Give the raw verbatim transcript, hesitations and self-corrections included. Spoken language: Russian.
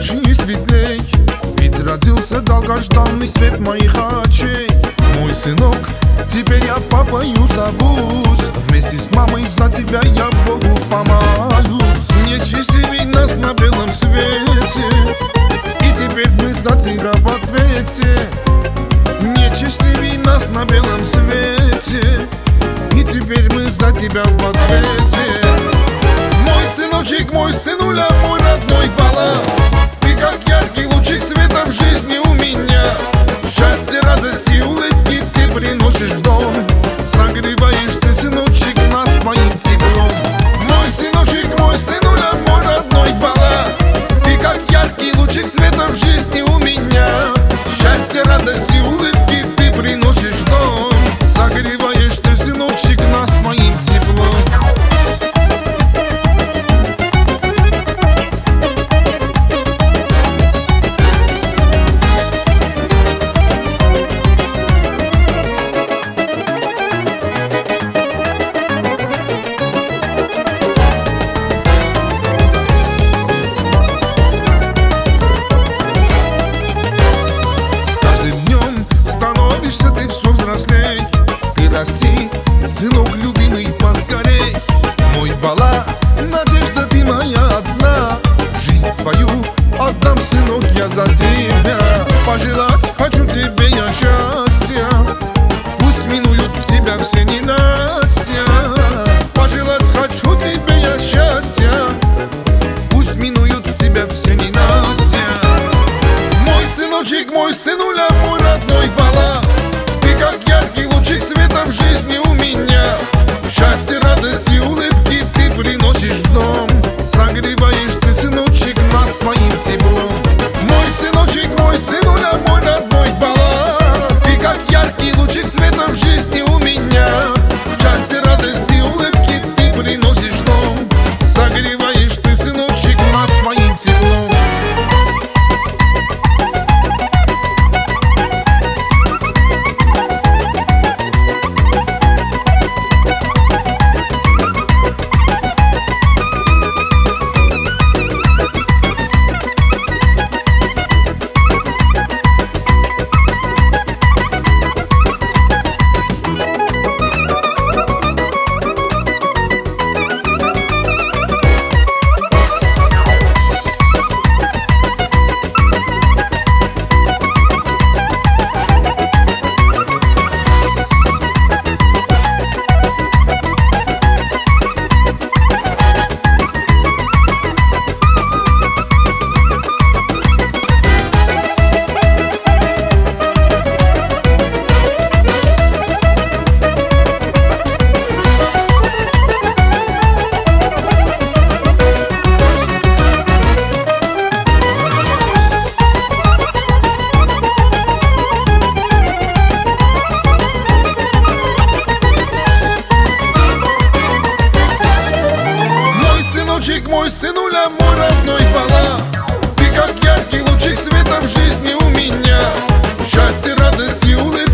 ярче и светлей, ведь родился долгожданный свет моих очей. Мой сынок, теперь я папою зовусь, вместе с мамой за тебя я Богу помолюсь. Нечестливей нас на белом свете, и теперь мы за тебя в ответе. Нечестливей нас на белом свете, и теперь мы за тебя в ответе. Мой сыночек, мой сынуля, мой родной Бала, ты как яркий лучик света в жизни у меня. Счастье, радость и улыбки ты приносишь в дом, согреваешь ты, сыночек, нас своим теплом. Мой сыночек, мой сынуля, мой родной Бала, ты как яркий лучик света в жизни у меня. Счастье, радость и улыбки ты приносишь в дом, согреваешь ты, сыночек, нас своим теплом. Ты расти, сынок любимый, поскорей. Мой Бала, надежда ты моя одна. Жизнь свою отдам, сынок, я за тебя. Пожелать хочу тебе я счастья, пусть минуют тебя все ненастья. Пожелать хочу тебе я счастья, пусть минуют тебя все ненастья. Мой сыночек, мой сынуля, мой родной Бала, как яркий лучик света в жизни у меня. Счастье, радость и улыбки ты приносишь в дом, согреваешь ты, сыночек, нас своим теплом. Мой сыночек, мой сынуля, мой родной Бала, ты как яркий лучик света в жизни у меня. Счастье, радость и улыбки ты приносишь в дом, согреваешь ты, сыночек, нас своим теплом. Мой сынуля, мой родной Бала, ты как яркий лучик света в жизни у меня. Счастье, радость и улыбки